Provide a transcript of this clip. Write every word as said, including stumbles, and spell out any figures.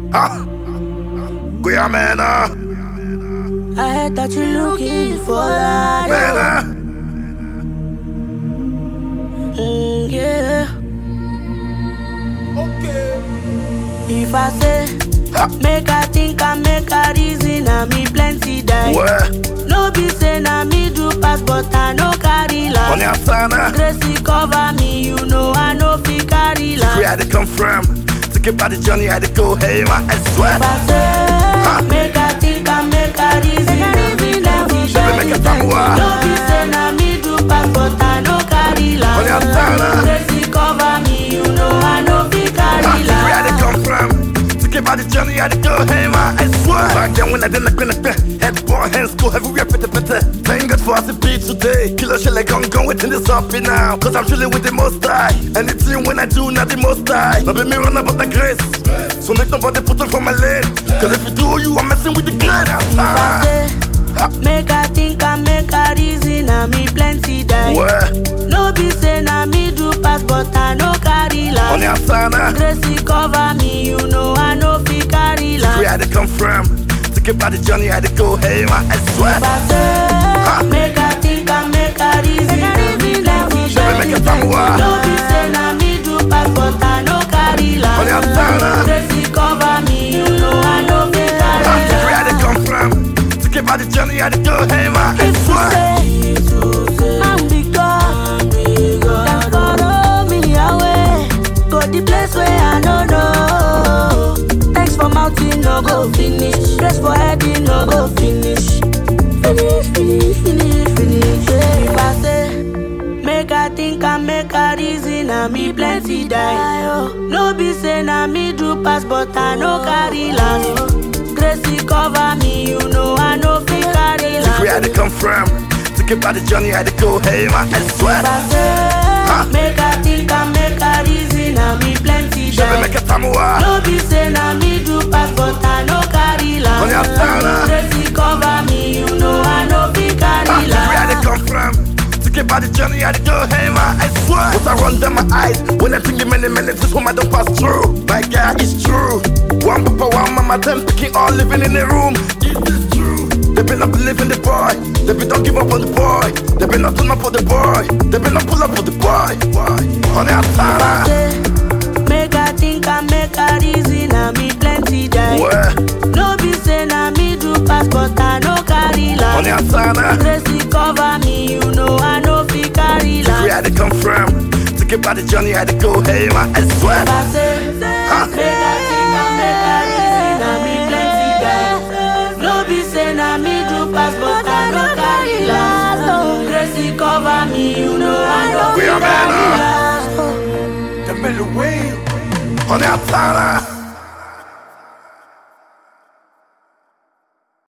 Ah, Guyamena. I heard that you're looking for that. Mena. Mm, yeah. Okay. If I say, Ha. make I think I make a reason, I me plenty die. Where? No be say na me do pass, but I no carry On last. your sana. Gracie cover me, you know I no fit carry Where I last. had to come from. To get by the journey, I had to go. Hey, man, I swear. If I say, make I think I make a reason, I me plenty Baby, make a die. famua. No be say na me do pass, but I no carry On your last. sana. Gracie cover me, you know I no fit Ah, carry Where I had to last. come from. To get by the journey, I had to go. Hey, man, I swear. Back then when I didn't look in the head, boy, hands go everywhere, pete, pete. Thank God for us to be today. Killer shit like I'm going within this up now. Cause I'm chilling with the most high. Anything when I do, not the most high. Not be me run about the grace. So make nobody put up on my lane. Cause if you do, you are messing with the gun. If I say, make I think I make a reason, I me plenty die. Where? No be say na me do pass, but I no carry On last. your sana. Gracie cover me, you know I no fit carry Where I last. had to come from. To get by the journey, I had to go. Hey, man, I swear. If I say, make I think I make a reason, I me plenty Baby, make a die. famua. No be say na me do pass, but I no carry On your last. sana. Gracie cover me, you know I no fit Ah, carry Where I had to last. come from. To get by the journey, I had to go. Hey, man, I If you swear. say, I'm big God, then follow me away. Go the place where I don't know. Thanks for mountain, no go finish. Grace for heading, no go finish. Finish, finish, finish, finish. Yeah. If I say, make I think I make a reason, I me plenty die. Oh. No be say na me do pass, but I no carry last. Gracie cover me, you know I no fit carry last. Where I had to come from. To get by the journey, I had to go. Hey, man, I swear. If I say, make I think I make a reason, I me plenty Baby, die. make a famua. No be say na me do pass, but I no carry On your sana. last. Gracie cover me, you know I no fit Ah, carry Where I had to last. come from. To get by the journey, I had to go. Hey, man, I swear. What I run down my eyes. When I think in many minutes, this woman don't pass through. My God, it's true. One papa, one mama, them picking all living in the room. Is this true? They been not believing the boy. They been don't give up on the boy. They been not turn up for the boy. They been not pull up for the boy. Boy. On the outside. Say, make I think I make a reason, I me plenty die. Where? No be say na me do pass, but I no carry On the last. outside. Gracie cover me, you know I no fit carry Where I last. had to come from. To get by the journey, I had to go. Hey, man, I swear. If I say, make I think I make a reason, I me plenty die. No be say na me do pass, but I no carry last. Gracie cover me, you know I no We fit are carry men, last. The middle way. On the outside.